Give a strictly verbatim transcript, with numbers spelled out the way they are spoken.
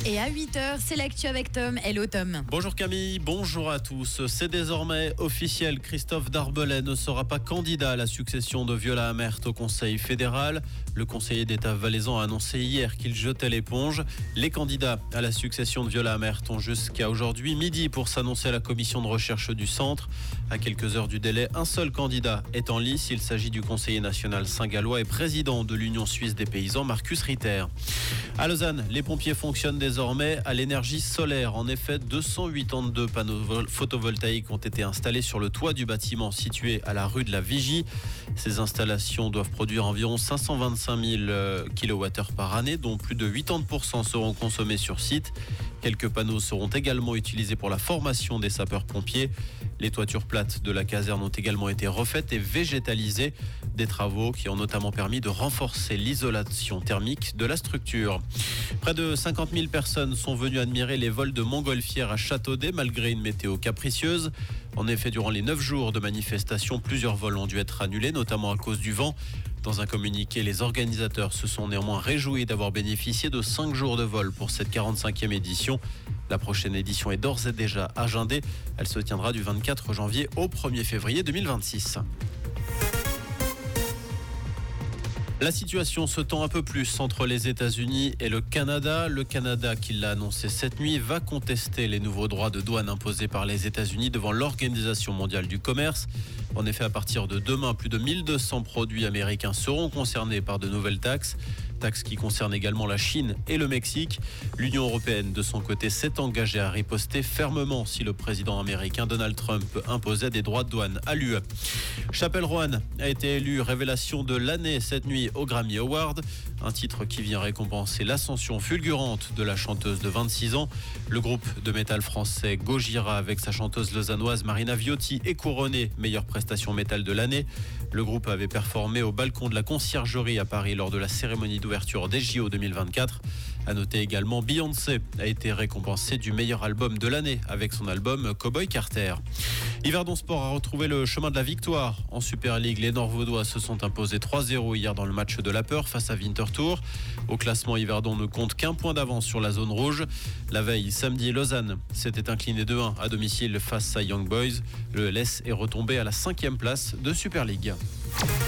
Et à huit heures, c'est l'actu avec Tom. Hello Tom. Bonjour Camille, bonjour à tous. C'est désormais officiel, Christophe Darbelet ne sera pas candidat à la succession de Viola Amert au Conseil fédéral. Le conseiller d'État valaisan a annoncé hier qu'il jetait l'éponge. Les candidats à la succession de Viola Amert ont jusqu'à aujourd'hui midi pour s'annoncer à la commission de recherche du centre. À quelques heures du délai, un seul candidat est en lice. Il s'agit du conseiller national saint-gallois et président de l'Union suisse des paysans, Marcus Ritter. À Lausanne, les pompiers fonctionnent désormais à l'énergie solaire. En effet, deux cent quatre-vingt-deux panneaux photovoltaïques ont été installés sur le toit du bâtiment situé à la rue de la Vigie. Ces installations doivent produire environ cinq cent vingt-cinq mille kilowattheures par année, dont plus de quatre-vingt-dix pour cent seront consommés sur site. Quelques panneaux seront également utilisés pour la formation des sapeurs-pompiers. Les toitures plates de la caserne ont également été refaites et végétalisées. Des travaux qui ont notamment permis de renforcer l'isolation thermique de la structure. Près de cinquante mille personnes sont venues admirer les vols de montgolfières à Châteaudet malgré une météo capricieuse. En effet, durant les neuf jours de manifestation, plusieurs vols ont dû être annulés, notamment à cause du vent. Dans un communiqué, les organisateurs se sont néanmoins réjouis d'avoir bénéficié de cinq jours de vol pour cette quarante-cinquième édition. La prochaine édition est d'ores et déjà agendée. Elle se tiendra du vingt-quatre janvier au premier février deux mille vingt-six. La situation se tend un peu plus entre les États-Unis et le Canada. Le Canada, qui l'a annoncé cette nuit, va contester les nouveaux droits de douane imposés par les États-Unis devant l'Organisation mondiale du commerce. En effet, à partir de demain, plus de mille deux cents produits américains seront concernés par de nouvelles taxes. Taxes qui concernent également la Chine et le Mexique. L'Union européenne, de son côté, s'est engagée à riposter fermement si le président américain Donald Trump imposait des droits de douane à l'U E. Chapelle Roan a été élue révélation de l'année cette nuit au Grammy Award, un titre qui vient récompenser l'ascension fulgurante de la chanteuse de vingt-six ans. Le groupe de métal français Gojira, avec sa chanteuse lausannoise Marina Viotti, est couronné meilleure prestation métal de l'année. Le groupe avait performé au balcon de la Conciergerie à Paris lors de la cérémonie d'ouverture des J O deux mille vingt-quatre. À noter également, Beyoncé a été récompensée du meilleur album de l'année avec son album Cowboy Carter. Yverdon Sport a retrouvé le chemin de la victoire. En Super League, les Nord-Vaudois se sont imposés trois zéro hier dans le match de la peur face à Winterthur. Au classement, Yverdon ne compte qu'un point d'avance sur la zone rouge. La veille, samedi, Lausanne s'était incliné deux un à domicile face à Young Boys. Le L S est retombé à la cinquième place de Super League.